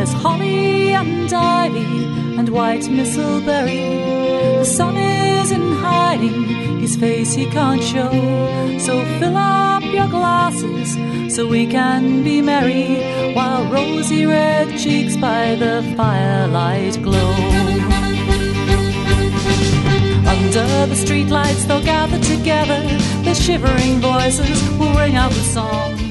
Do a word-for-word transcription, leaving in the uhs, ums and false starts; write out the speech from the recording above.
There's holly and ivy and white mistletoe. The sun is in hiding, his face he can't show. So fill up your glasses so we can be merry, while rosy red cheeks by the firelight glow. Under the streetlights they'll gather together, their shivering voices will ring out the song.